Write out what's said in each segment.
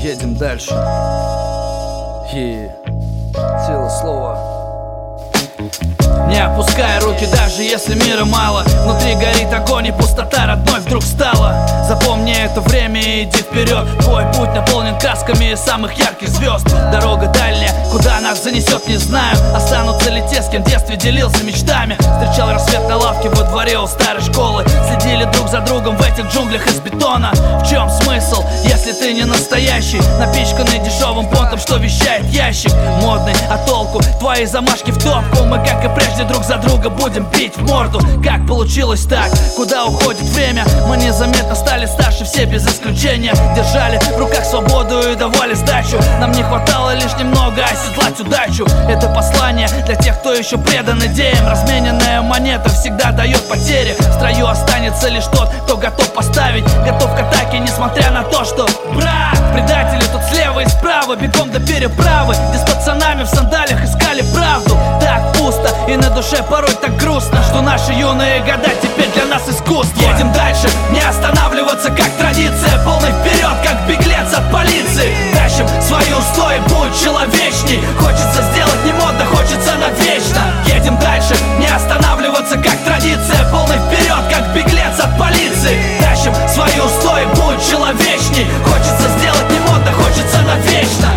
Едем дальше. И сила слова. Не опускай руки, даже если мира мало. Внутри горит огонь и пустота родной вдруг стала. Запомни это время и иди вперед. Твой путь наполнен красками самых ярких звезд. Дорога дальняя, куда нас занесет, не знаю. Останутся ли те, с кем в детстве делился мечтами. Встречал рассвет на лавке во дворе у старой школы. Следили друг за другом в этих джунглях из бетона. В чем смысл, если ты не настоящий? Напичканный дешевым понтом, что вещает ящик. Модный, а толку? Твои замашки в топку. Мы, как и прежде, друг за друга будем бить в морду. Как получилось так? Куда уходит время? Мы незаметно стали старше, все без исключения. Держали в руках свободу и давали сдачу. Нам не хватало лишь немного оседлать удачу. Это послание для тех, кто еще предан идеям. Размененная монета всегда дает потери. В строю останется лишь тот, кто готов поставить, готов к атаке, несмотря на то, что брат, предатели тут слева и справа. Бегом до переправы, где с пацанами в сандалиях искали правду. Так пусто и на душе порой так грустно, что наши юные года теперь для нас искусство. Едем дальше, не останавливаться, как традиция. Полный вперед, как беглец от полиции. Тащим свои устои, будь человечней. Хочется сделать не модно, хочется навечно. Едем дальше, не останавливаться, как традиция. Полный вперед, как беглец от полиции. Тащим свои устои, будь человечней. Хочется сделать не модно, хочется навечно.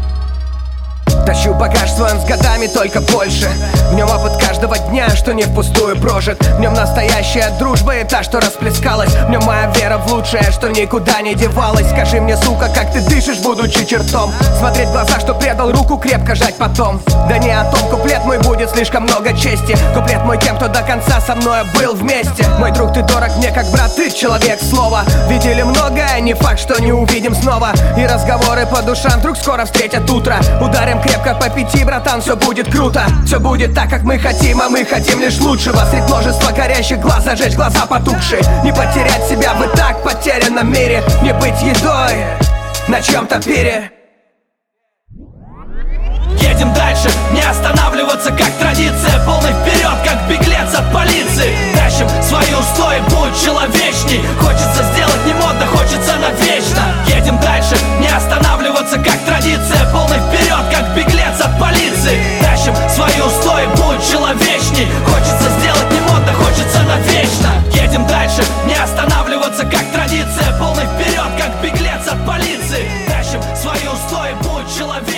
Тащу багаж своим с годами только больше. В нем опыт каждого дня, что не впустую прожит. В нем настоящая дружба и та, что расплескалась. В нем моя вера в лучшее, что никуда не девалась. Скажи мне, сука, как ты дышишь, будучи чертом? Смотреть в глаза, что предал, руку крепко жать потом. Да не о том, куплет мой будет слишком много чести. Куплет мой тем, кто до конца со мной был вместе. Мой друг, ты дорог мне как брат, ты человек слова. Видели многое, не факт, что не увидим снова. И разговоры по душам вдруг скоро встретят утро. Ударим крепко по пяти, братан, все будет круто. Все будет так, как мы хотим, а мы хотим лишь лучшего. Средь множества горящих глаз зажечь глаза потухшие. Не потерять себя в и так потерянном мире. Не быть едой на чьем-то пире. Едем дальше, не останавливаться, как традиция. Полный вперед, как беглец от полиции. Тащим свои устои, будь человечней. Хочется сделать не модно, хочется навечно. Едем дальше, не останавливаться, как традиция. Полный вперед, как беглец от полиции. Тащим свои устои, будь человечней. Хочется сделать не модно, хочется навечно. Едем дальше, не останавливаться, как традиция. Полный вперед, как беглец от полиции. Тащим свои устои, будь человечней.